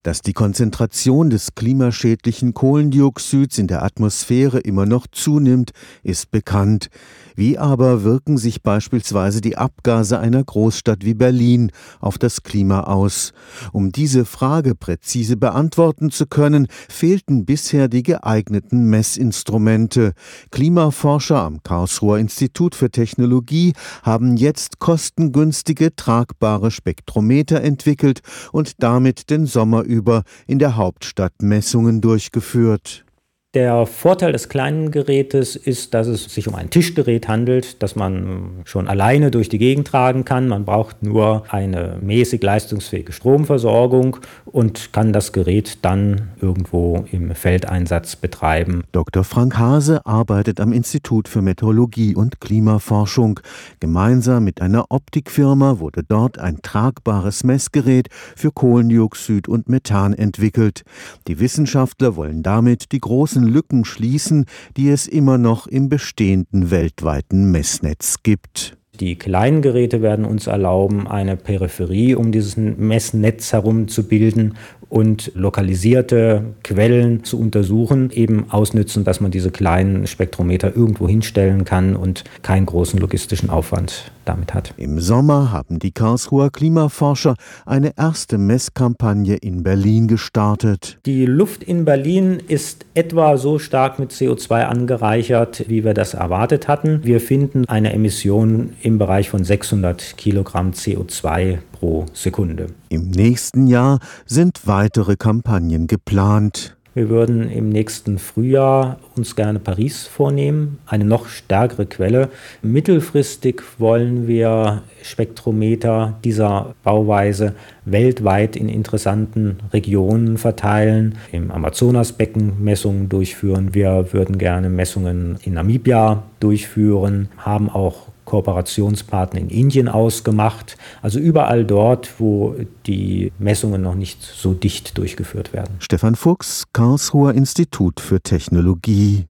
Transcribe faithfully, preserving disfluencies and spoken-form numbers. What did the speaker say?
Dass die Konzentration des klimaschädlichen Kohlendioxids in der Atmosphäre immer noch zunimmt, ist bekannt. Wie aber wirken sich beispielsweise die Abgase einer Großstadt wie Berlin auf das Klima aus? Um diese Frage präzise beantworten zu können, fehlten bisher die geeigneten Messinstrumente. Klimaforscher am Karlsruher Institut für Technologie haben jetzt kostengünstige, tragbare Spektrometer entwickelt und damit den Sommer über in der Hauptstadt Messungen durchgeführt. Der Vorteil des kleinen Gerätes ist, dass es sich um ein Tischgerät handelt, das man schon alleine durch die Gegend tragen kann. Man braucht nur eine mäßig leistungsfähige Stromversorgung und kann das Gerät dann irgendwo im Feldeinsatz betreiben. Doktor Frank Hase arbeitet am Institut für Meteorologie und Klimaforschung. Gemeinsam mit einer Optikfirma wurde dort ein tragbares Messgerät für Kohlendioxid und Methan entwickelt. Die Wissenschaftler wollen damit die großen Lücken schließen, die es immer noch im bestehenden weltweiten Messnetz gibt. Die kleinen Geräte werden uns erlauben, eine Peripherie um dieses Messnetz herum zu bilden und lokalisierte Quellen zu untersuchen, eben ausnützen, dass man diese kleinen Spektrometer irgendwo hinstellen kann und keinen großen logistischen Aufwand damit hat. Im Sommer haben die Karlsruher Klimaforscher eine erste Messkampagne in Berlin gestartet. Die Luft in Berlin ist etwa so stark mit C O zwei angereichert, wie wir das erwartet hatten. Wir finden eine Emission im Bereich von sechshundert Kilogramm C O zwei pro Sekunde. Im nächsten Jahr sind weitere Kampagnen geplant. Wir würden im nächsten Frühjahr uns gerne Paris vornehmen, eine noch stärkere Quelle. Mittelfristig wollen wir Spektrometer dieser Bauweise weltweit in interessanten Regionen verteilen, im Amazonasbecken Messungen durchführen. Wir würden gerne Messungen in Namibia durchführen, haben auch Kooperationspartner in Indien ausgemacht, also überall dort, wo die Messungen noch nicht so dicht durchgeführt werden. Stefan Fuchs, Karlsruher Institut für Technologie.